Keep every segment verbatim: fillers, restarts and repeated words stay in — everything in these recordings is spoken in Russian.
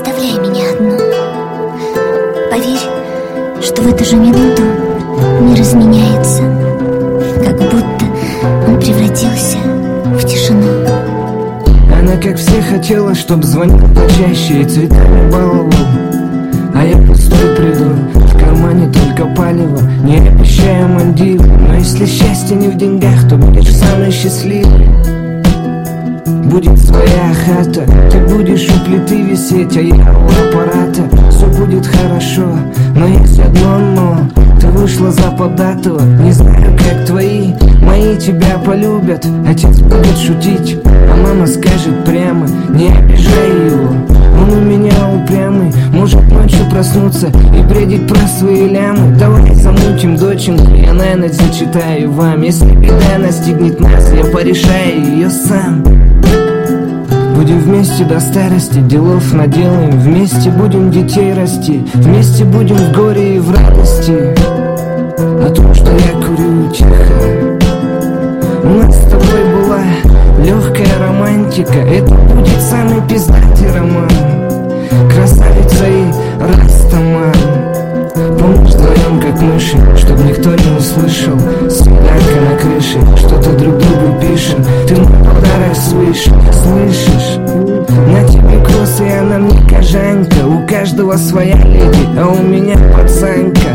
оставляй меня одну. Поверь, что в эту же минуту мир изменяется, как будто он превратился в тишину. Она, как все, хотела, чтоб звонил почаще и цветами баловал. А я пустой приду, в кармане только палево. Не обещаю Мальдивы, но если счастье не в деньгах, то будешь самый счастливый. Будет своя хата, ты будешь у плиты висеть, а я у аппарата. Все будет хорошо, но есть одно но. Ты вышла за податого, не знаю, как твои. Мои тебя полюбят, отец будет шутить, а мама скажет прямо: не обижай его, он у меня упрямый. Может ночью проснуться и бредить про свои лямы. Давай замутим доченьку, я на ночь зачитаю вам. Если беда настигнет нас, я порешаю ее сам. Будем вместе до старости, делов наделаем. Вместе будем детей расти, вместе будем в горе и в радости. О том, что я курю тихо. У нас с тобой была легкая романтика. Это будет самый пиздатый роман. Красавица и растаман. Помнишь, вдвоем как мыши, чтоб никто не услышал. Свиданка на крыше, что-то друг другу пишем. Ты мой подарок слышишь, слышишь? На тебе косы, а на мне кожанка. У каждого своя леди, а у меня пацанка.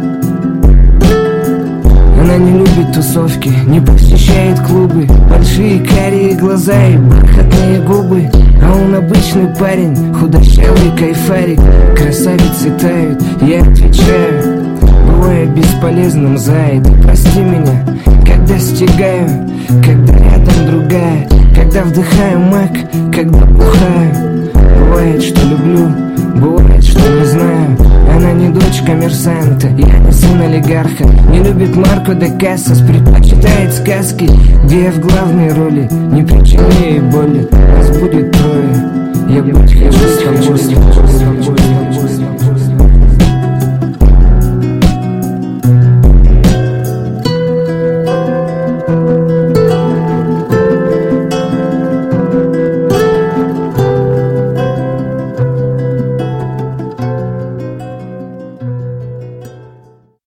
Она не любит тусовки, не посещает клубы. Большие карие глаза и бархатные губы. А он обычный парень, худощавый кайфарик. Красавицы тают, я отвечаю: бываю бесполезным, зая, ты прости меня. Когда стигаю, когда рядом другая, когда вдыхаю мак, когда бухаю. Бывает, что люблю, бывает, что не знаю. Она не дочь коммерсанта, я не сын олигарха. Не любит Марко де Кассас, предпочитает сказки, где я в главной роли. Не причиню ей боли, нас будет трое. Я быть хочу с тобой.